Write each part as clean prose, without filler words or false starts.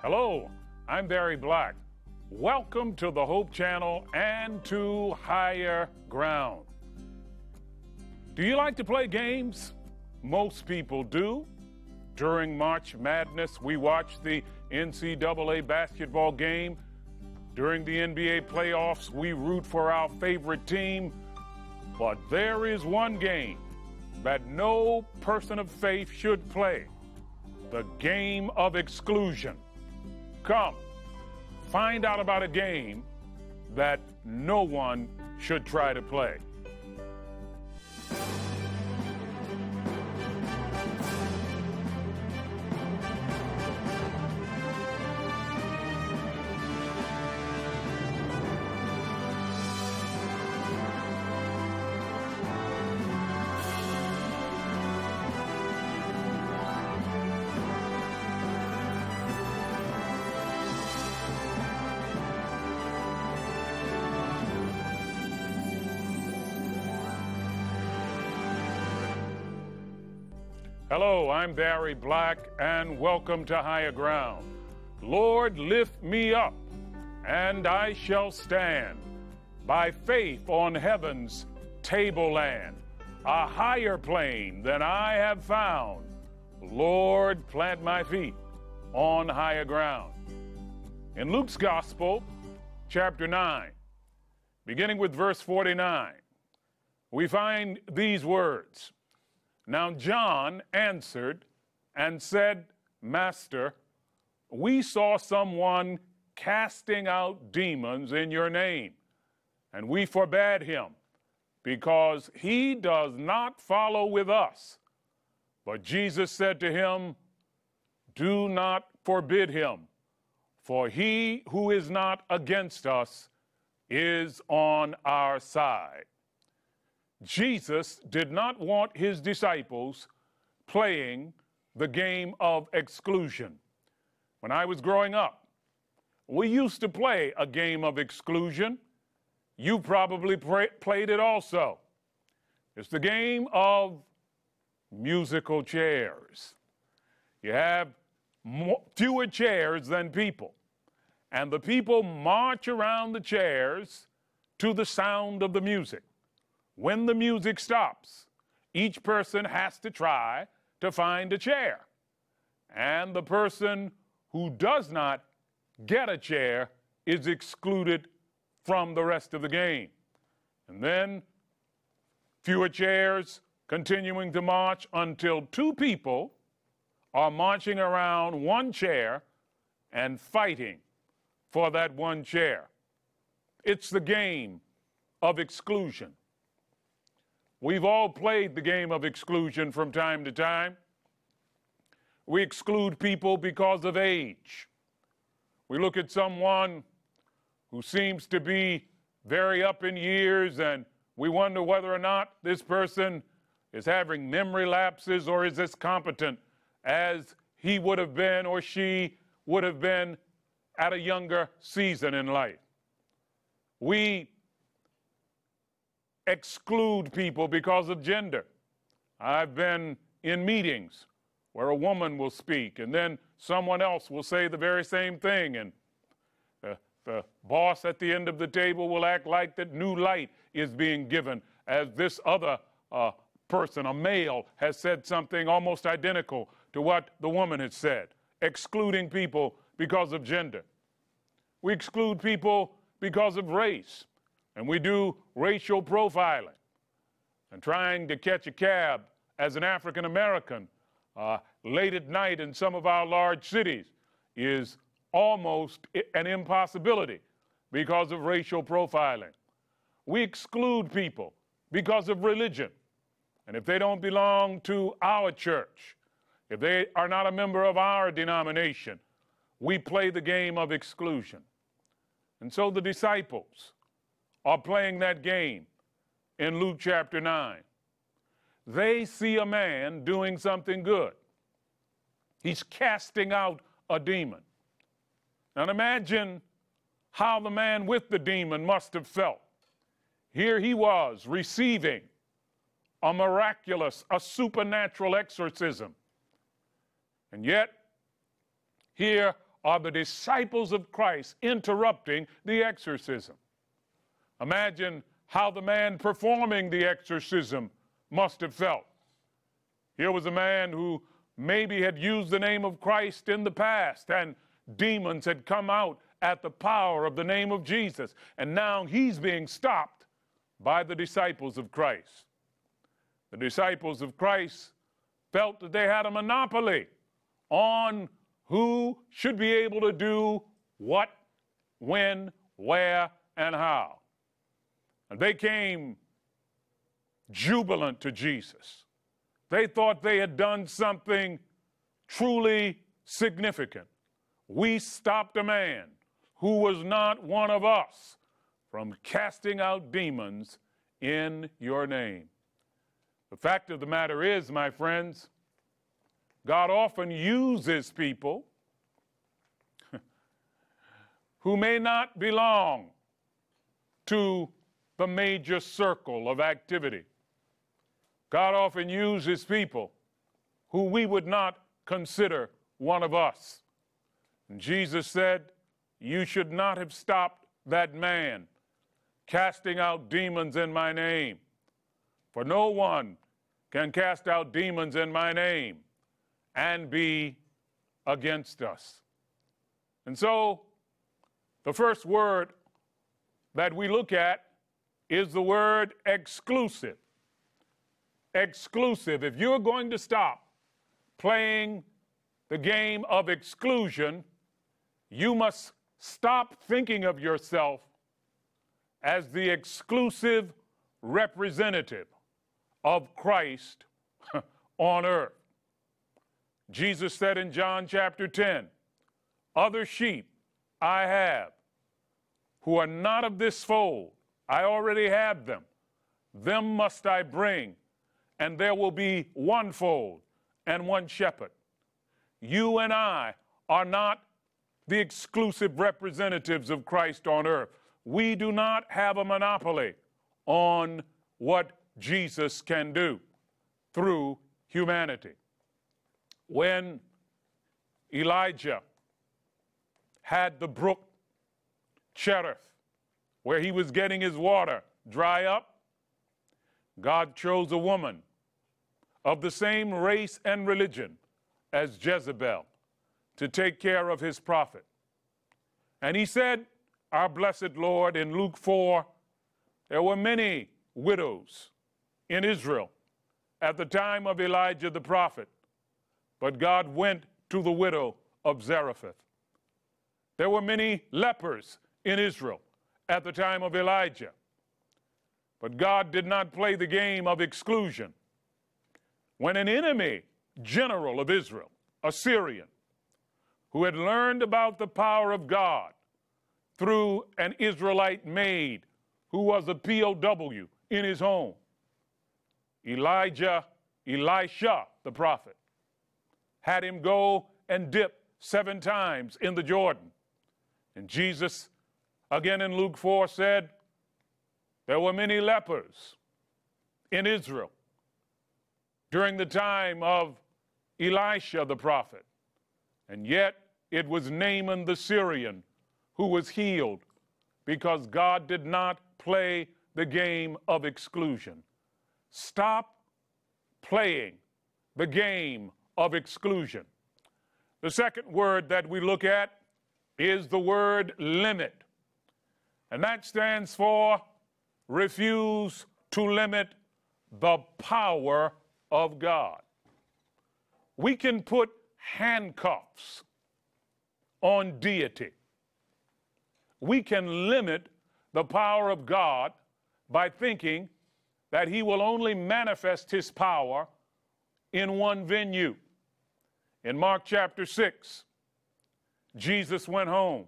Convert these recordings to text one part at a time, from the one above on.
Hello, I'm Barry Black. Welcome to the Hope Channel and to Higher Ground. Do you like to play games? Most people do. During March Madness, we watch the NCAA basketball game. During the NBA playoffs, we root for our favorite team. But there is one game that no person of faith should play: the game of exclusion. Come, find out about a game that no one should try to play. Hello, I'm Barry Black, and welcome to Higher Ground. Lord, lift me up, and I shall stand by faith on heaven's tableland, a higher plane than I have found. Lord, plant my feet on higher ground. In Luke's Gospel, chapter 9, beginning with verse 49, we find these words. Now John answered and said, Master, we saw someone casting out demons in your name, and we forbade him, because he does not follow with us. But Jesus said to him, Do not forbid him, for he who is not against us is on our side. Jesus did not want his disciples playing the game of exclusion. When I was growing up, we used to play a game of exclusion. You probably played it also. It's the game of musical chairs. You have fewer chairs than people, and the people march around the chairs to the sound of the music. When the music stops, each person has to try to find a chair. And the person who does not get a chair is excluded from the rest of the game. And then fewer chairs continuing to march until two people are marching around one chair and fighting for that one chair. It's the game of exclusion. We've all played the game of exclusion from time to time. We exclude people because of age. We look at someone who seems to be very up in years, and we wonder whether or not this person is having memory lapses or is as competent as he would have been or she would have been at a younger season in life. We exclude people because of gender. I've been in meetings where a woman will speak and then someone else will say the very same thing, and the boss at the end of the table will act like that new light is being given as this other person, a male, has said something almost identical to what the woman has said, excluding people because of gender. We exclude people because of race. And we do racial profiling. And trying to catch a cab as an African American late at night in some of our large cities is almost an impossibility because of racial profiling. We exclude people because of religion. And if they don't belong to our church, if they are not a member of our denomination, we play the game of exclusion. And so the disciples are playing that game in Luke chapter 9. They see a man doing something good. He's casting out a demon. Now imagine how the man with the demon must have felt. Here he was receiving a miraculous, a supernatural exorcism. And yet, here are the disciples of Christ interrupting the exorcism. Imagine how the man performing the exorcism must have felt. Here was a man who maybe had used the name of Christ in the past, and demons had come out at the power of the name of Jesus, and now he's being stopped by the disciples of Christ. The disciples of Christ felt that they had a monopoly on who should be able to do what, when, where, and how. And they came jubilant to Jesus. They thought they had done something truly significant. We stopped a man who was not one of us from casting out demons in your name. The fact of the matter is, my friends, God often uses people who may not belong to the major circle of activity. God often uses people who we would not consider one of us. And Jesus said, you should not have stopped that man casting out demons in my name. For no one can cast out demons in my name and be against us. And so, the first word that we look at is the word exclusive. Exclusive. If you're going to stop playing the game of exclusion, you must stop thinking of yourself as the exclusive representative of Christ on earth. Jesus said in John chapter 10, other sheep I have who are not of this fold. I already have them. Them must I bring, and there will be one fold and one shepherd. You and I are not the exclusive representatives of Christ on earth. We do not have a monopoly on what Jesus can do through humanity. When Elijah had the brook Cherith, where he was getting his water, dry up, God chose a woman of the same race and religion as Jezebel to take care of his prophet. And he said, our blessed Lord, in Luke 4, there were many widows in Israel at the time of Elijah the prophet, but God went to the widow of Zarephath. There were many lepers in Israel at the time of Elijah, but God did not play the game of exclusion. When an enemy general of Israel, a Syrian, who had learned about the power of God through an Israelite maid who was a POW in his home, Elisha, the prophet, had him go and dip 7 times in the Jordan. And Jesus, again in Luke 4, said, there were many lepers in Israel during the time of Elisha the prophet. And yet it was Naaman the Syrian who was healed because God did not play the game of exclusion. Stop playing the game of exclusion. The second word that we look at is the word limit. And that stands for refuse to limit the power of God. We can put handcuffs on deity. We can limit the power of God by thinking that he will only manifest his power in one venue. In Mark chapter 6, Jesus went home.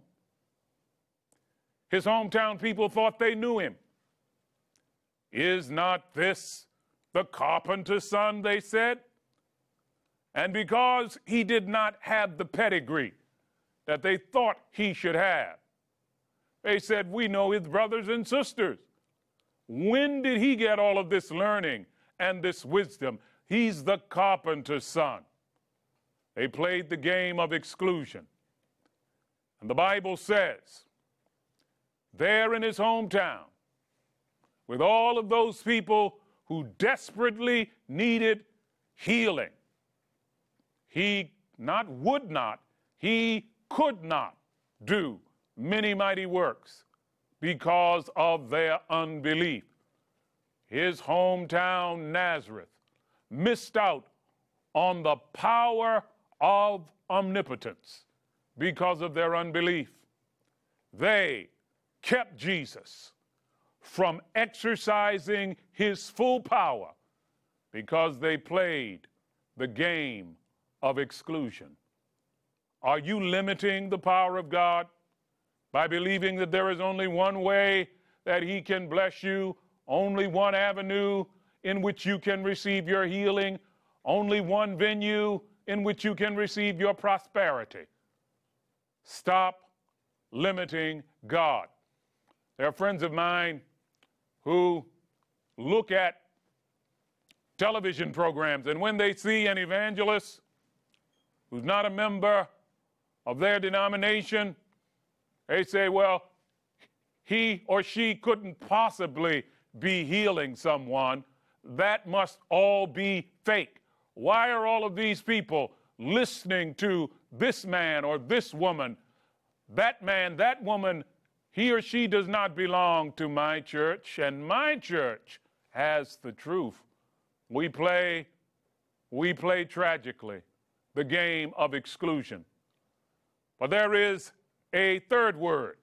His hometown people thought they knew him. Is not this the carpenter's son, they said? And because he did not have the pedigree that they thought he should have, they said, we know his brothers and sisters. When did he get all of this learning and this wisdom? He's the carpenter's son. They played the game of exclusion. And the Bible says, there in his hometown, with all of those people who desperately needed healing, he could not do many mighty works because of their unbelief. His hometown, Nazareth, missed out on the power of omnipotence because of their unbelief. They kept Jesus from exercising his full power because they played the game of exclusion. Are you limiting the power of God by believing that there is only one way that he can bless you, only one avenue in which you can receive your healing, only one venue in which you can receive your prosperity? Stop limiting God. There are friends of mine who look at television programs, and when they see an evangelist who's not a member of their denomination, they say, well, he or she couldn't possibly be healing someone. That must all be fake. Why are all of these people listening to this man or this woman? That man, that woman, he or she does not belong to my church, and my church has the truth. We play tragically the game of exclusion. But there is a third word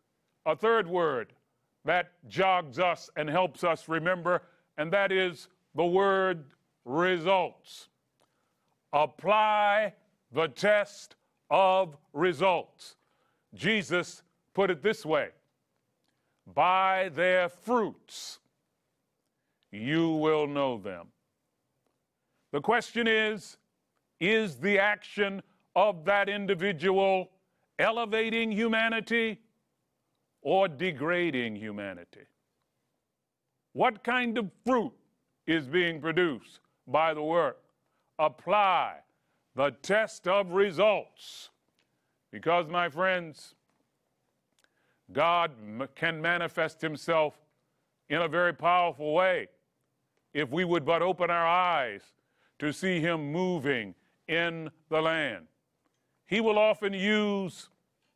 that jogs us and helps us remember, and that is the word results. Apply the test of results. Jesus put it this way: by their fruits you will know them. The question is the action of that individual elevating humanity or degrading humanity? What kind of fruit is being produced by the work? Apply the test of results. Because, my friends, God can manifest himself in a very powerful way if we would but open our eyes to see him moving in the land. He will often use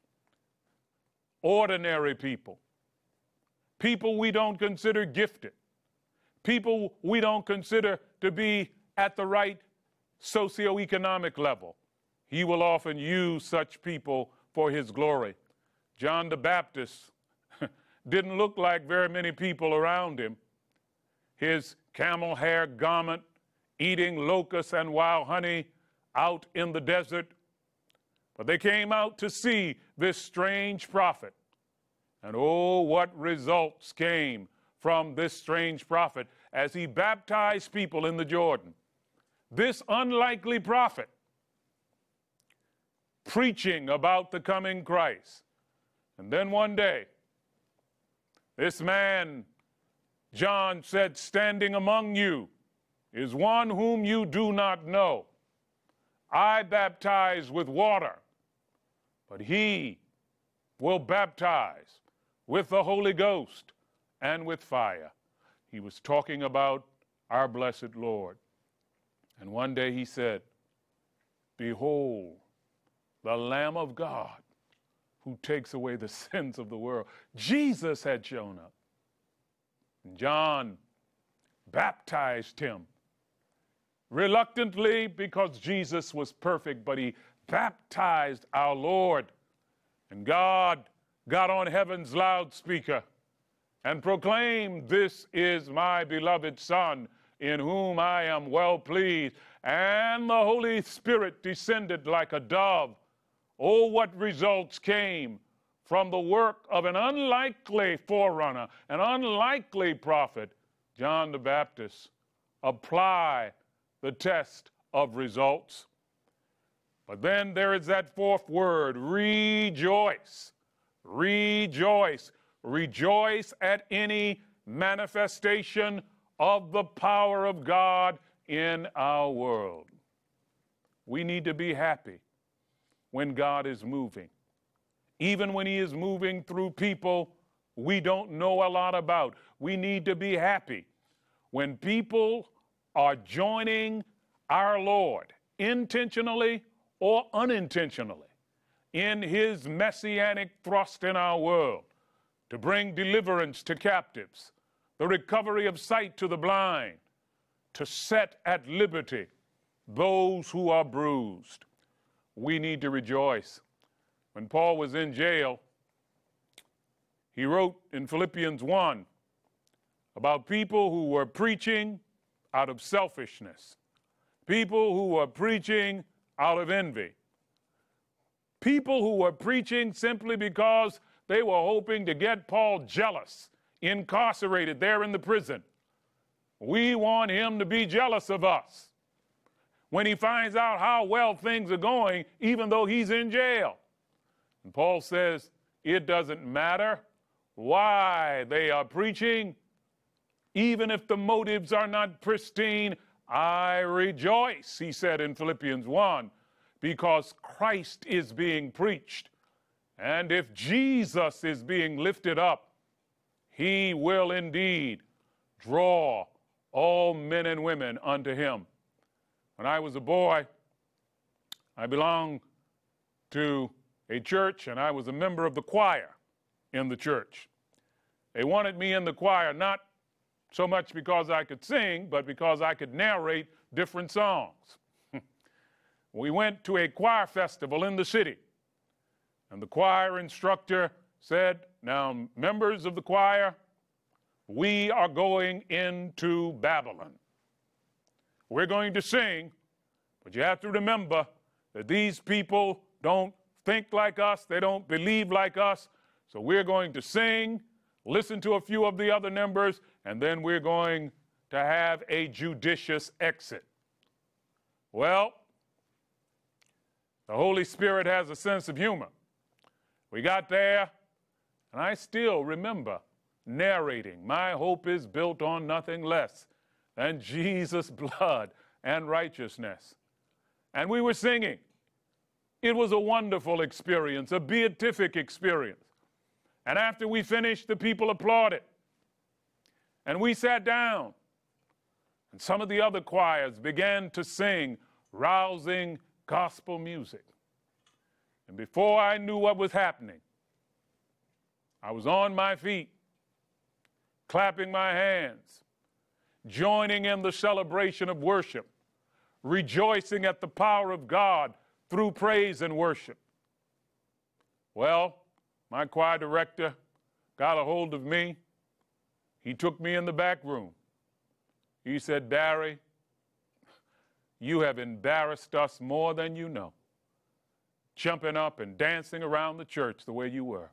ordinary people, people we don't consider gifted, people we don't consider to be at the right socioeconomic level. He will often use such people for his glory. John the Baptist didn't look like very many people around him. His camel hair garment, eating locusts and wild honey out in the desert. But they came out to see this strange prophet. And oh, what results came from this strange prophet as he baptized people in the Jordan. This unlikely prophet preaching about the coming Christ. And then one day, this man, John said, standing among you is one whom you do not know. I baptize with water, but he will baptize with the Holy Ghost and with fire. He was talking about our blessed Lord. And one day he said, behold, the Lamb of God who takes away the sins of the world. Jesus had shown up. John baptized him reluctantly because Jesus was perfect, but he baptized our Lord. And God got on heaven's loudspeaker and proclaimed, this is my beloved Son, in whom I am well pleased. And the Holy Spirit descended like a dove. Oh, what results came from the work of an unlikely forerunner, an unlikely prophet, John the Baptist. Apply the test of results. But then there is that fourth word, rejoice. Rejoice. Rejoice at any manifestation of the power of God in our world. We need to be happy when God is moving, even when he is moving through people we don't know a lot about. We need to be happy when people are joining our Lord intentionally or unintentionally in his messianic thrust in our world to bring deliverance to captives, the recovery of sight to the blind, to set at liberty those who are bruised. We need to rejoice. When Paul was in jail, he wrote in Philippians 1 about people who were preaching out of selfishness, people who were preaching out of envy, people who were preaching simply because they were hoping to get Paul jealous, incarcerated there in the prison. We want him to be jealous of us when he finds out how well things are going, even though he's in jail. And Paul says it doesn't matter why they are preaching, even if the motives are not pristine. I rejoice, he said in Philippians 1, because Christ is being preached. And if Jesus is being lifted up, he will indeed draw all men and women unto him. When I was a boy, I belonged to a church, and I was a member of the choir in the church. They wanted me in the choir not so much because I could sing, but because I could narrate different songs. We went to a choir festival in the city, and the choir instructor said, now, members of the choir, we are going into Babylon. We're going to sing, but you have to remember that these people don't think like us, they don't believe like us, so we're going to sing, listen to a few of the other members, and then we're going to have a judicious exit. Well, the Holy Spirit has a sense of humor. We got there, and I still remember narrating, my hope is built on nothing less than Jesus' blood and righteousness. And we were singing. It was a wonderful experience, a beatific experience. And after we finished, the people applauded. And we sat down. And some of the other choirs began to sing rousing gospel music. And before I knew what was happening, I was on my feet, clapping my hands, joining in the celebration of worship, rejoicing at the power of God through praise and worship. Well, my choir director got a hold of me. He took me in the back room. He said, Barry, you have embarrassed us more than you know, jumping up and dancing around the church the way you were.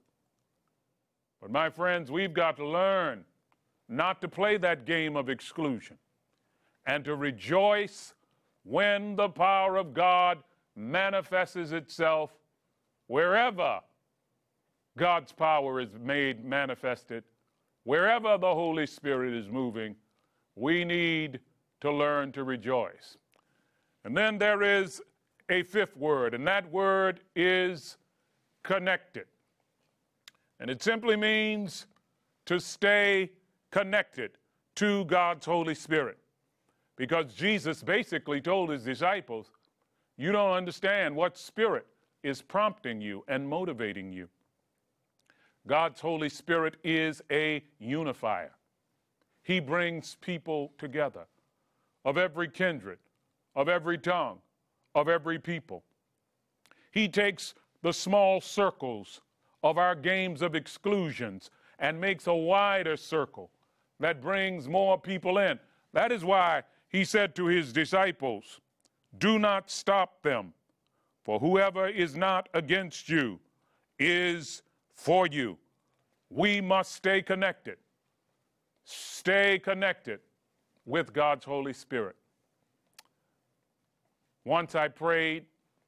But my friends, we've got to learn not to play that game of exclusion and to rejoice when the power of God manifests itself wherever God's power is made manifested, wherever the Holy Spirit is moving. We need to learn to rejoice. And then there is a fifth word, and that word is connected. And it simply means to stay connected to God's Holy Spirit. Because Jesus basically told his disciples, you don't understand what spirit is prompting you and motivating you. God's Holy Spirit is a unifier. He brings people together of every kindred, of every tongue, of every people. He takes the small circles of our games of exclusions and makes a wider circle that brings more people in. That is why he said to his disciples, do not stop them, for whoever is not against you is for you. We must stay connected with God's Holy Spirit. Once I prayed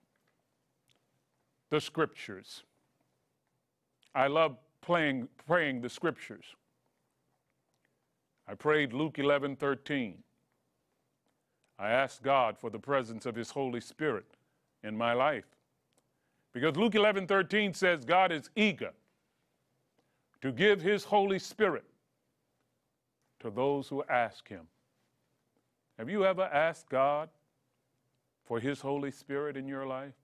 the scriptures. I love praying the scriptures. I prayed Luke 11:13. I asked God for the presence of his Holy Spirit in my life. Because Luke 11:13 says God is eager to give his Holy Spirit to those who ask him. Have you ever asked God for his Holy Spirit in your life?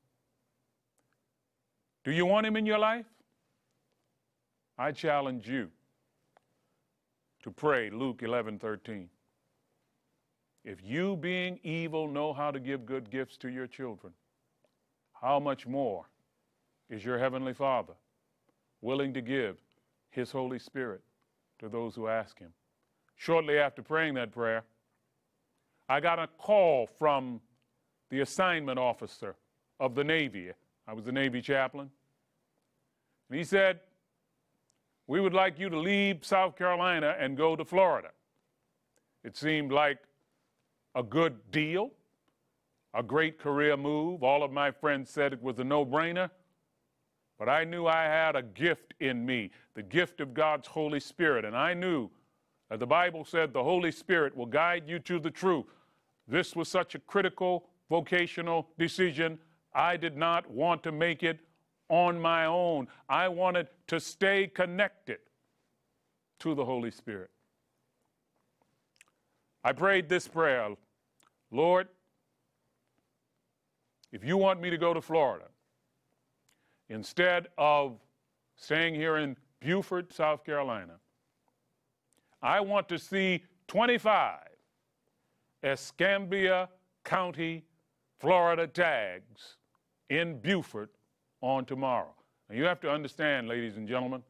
Do you want him in your life? I challenge you to pray Luke 11:13. If you, being evil, know how to give good gifts to your children, how much more is your Heavenly Father willing to give his Holy Spirit to those who ask him? Shortly after praying that prayer, I got a call from the assignment officer of the Navy. I was the Navy chaplain. And he said, "We would like you to leave South Carolina and go to Florida." It seemed like a good deal, a great career move. All of my friends said it was a no-brainer. But I knew I had a gift in me, the gift of God's Holy Spirit. And I knew, as the Bible said, the Holy Spirit will guide you to the truth. This was such a critical vocational decision. I did not want to make it on my own. I wanted to stay connected to the Holy Spirit. I prayed this prayer: Lord, if you want me to go to Florida, instead of staying here in Beaufort, South Carolina, I want to see 25 Escambia County, Florida tags in Beaufort on tomorrow. Now you have to understand, ladies and gentlemen,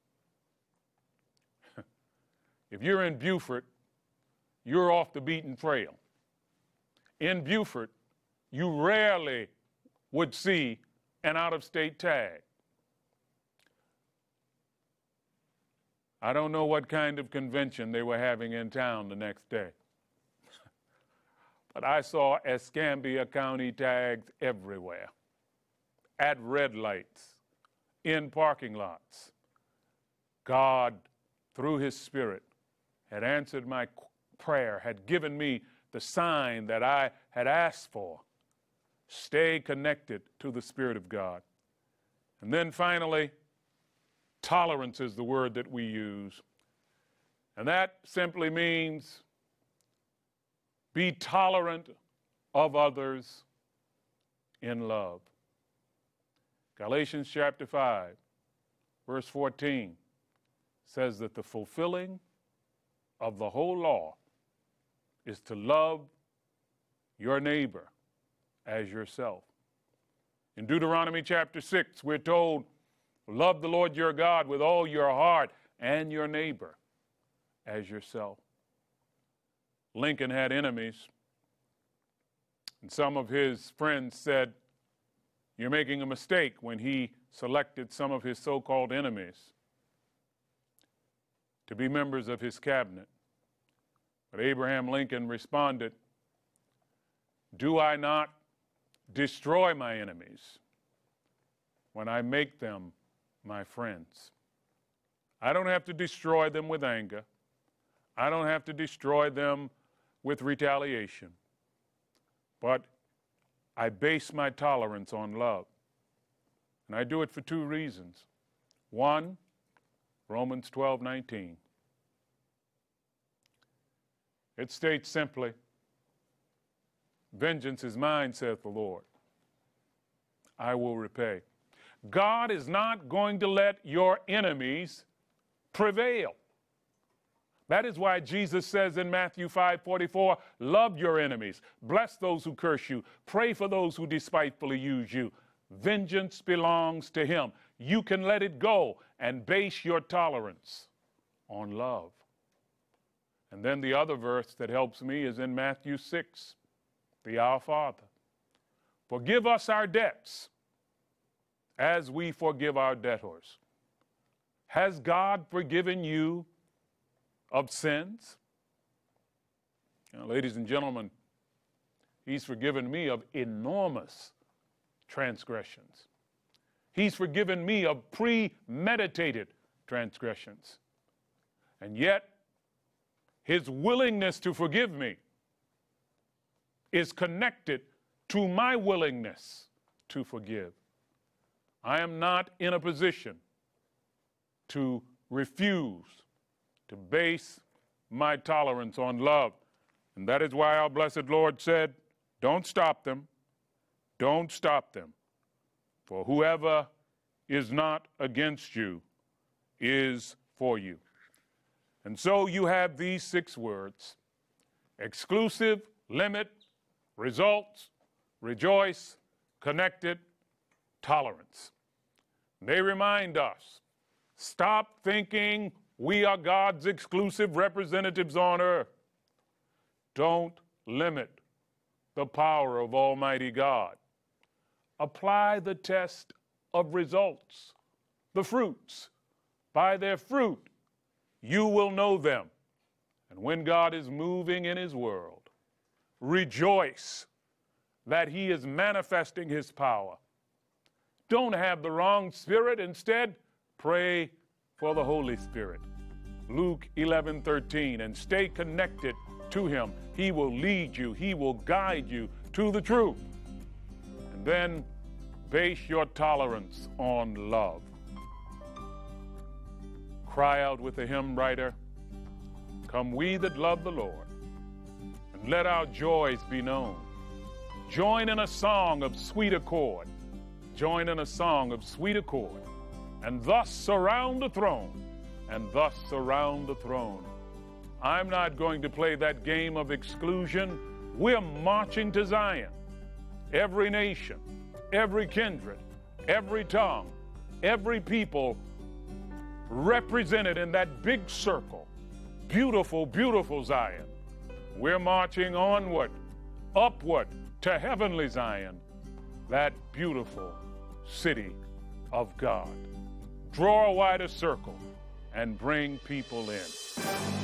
if you're in Beaufort, you're off the beaten trail. In Beaufort, you rarely would see an out-of-state tag. I don't know what kind of convention they were having in town the next day, but I saw Escambia County tags everywhere, at red lights, in parking lots. God, through his Spirit, had answered my prayer, had given me the sign that I had asked for. Stay connected to the Spirit of God. And then finally, tolerance is the word that we use. And that simply means be tolerant of others in love. Galatians chapter 5, verse 14 says that the fulfilling of the whole law is to love your neighbor as yourself. In Deuteronomy chapter 6, we're told, love the Lord your God with all your heart and your neighbor as yourself. Lincoln had enemies, and some of his friends said, you're making a mistake, when he selected some of his so-called enemies to be members of his cabinet. But Abraham Lincoln responded, do I not destroy my enemies when I make them my friends? I don't have to destroy them with anger. I don't have to destroy them with retaliation. But I base my tolerance on love. And I do it for two reasons. One, Romans 12:19. It states simply, vengeance is mine, saith the Lord. I will repay. God is not going to let your enemies prevail. That is why Jesus says in Matthew 5:44, love your enemies, bless those who curse you, pray for those who despitefully use you. Vengeance belongs to him. You can let it go and base your tolerance on love. And then the other verse that helps me is in Matthew 6, the Our Father. Forgive us our debts as we forgive our debtors. Has God forgiven you of sins? Ladies and gentlemen, he's forgiven me of enormous transgressions. He's forgiven me of premeditated transgressions. And yet, his willingness to forgive me is connected to my willingness to forgive. I am not in a position to refuse to base my tolerance on love. And that is why our blessed Lord said, don't stop them. Don't stop them. For whoever is not against you is for you. And so you have these 6 words: exclusive, limit, results, rejoice, connected, tolerance. They remind us, stop thinking we are God's exclusive representatives on earth. Don't limit the power of Almighty God. Apply the test of results, the fruits. By their fruit, you will know them. And when God is moving in his world, rejoice that he is manifesting his power. Don't have the wrong spirit. Instead, pray for the Holy Spirit. Luke 11:13, and stay connected to him. He will lead you. He will guide you to the truth. And then base your tolerance on love. Cry out with the hymn writer, come we that love the Lord, and let our joys be known. Join in a song of sweet accord. Join in a song of sweet accord, and thus surround the throne, and thus surround the throne. I'm not going to play that game of exclusion. We're marching to Zion. Every nation, every kindred, every tongue, every people represented in that big circle. Beautiful, beautiful Zion. We're marching onward, upward to heavenly Zion, that beautiful city of God. Draw a wider circle and bring people in.